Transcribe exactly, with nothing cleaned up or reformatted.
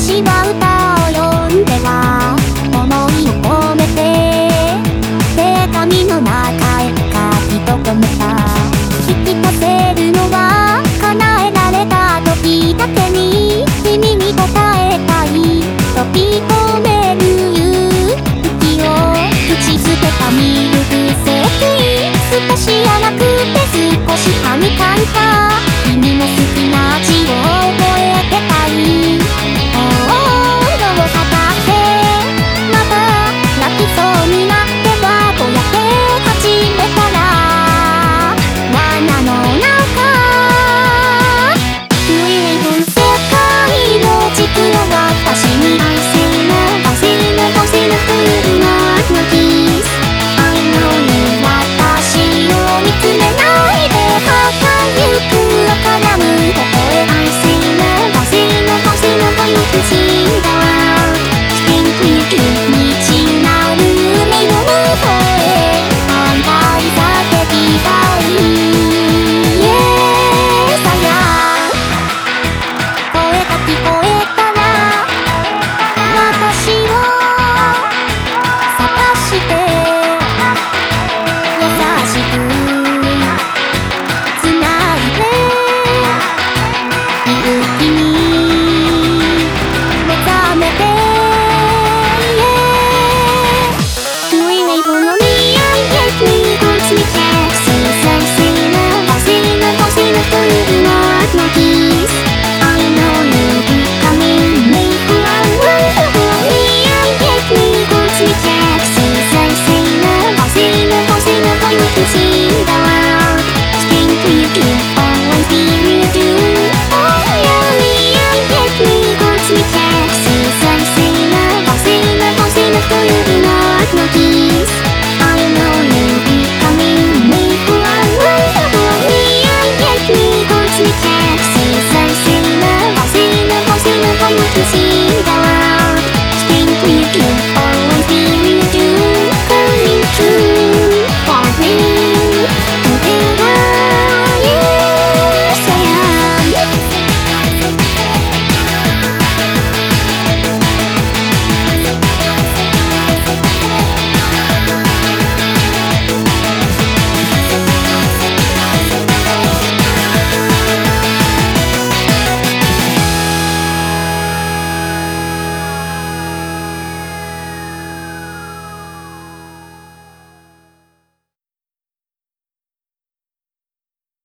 私は歌を読んでは思いを込めて手紙の中へ書き留めた。引き出せるのは叶えられた時だけに君に答えたい。飛び込める勇気を打ち捨てたミルクセーキ、少し甘くて少しはみかんか君の好きな味を覚えてたい。おおどうかかってまた泣きそうになってはぼやけ始めたら罠の中随分世界を作ろう私に愛せるの愛せるの愛せるクールなのキス I know you 私を見つめないでゆくわからぬ微笑愛せるの愛せるの愛せるのという口だわ Think you can 未知なる海の向こうへ反対させてたい Yes I am 声が聞こえたら私を探して優しくSee the world, spin for you.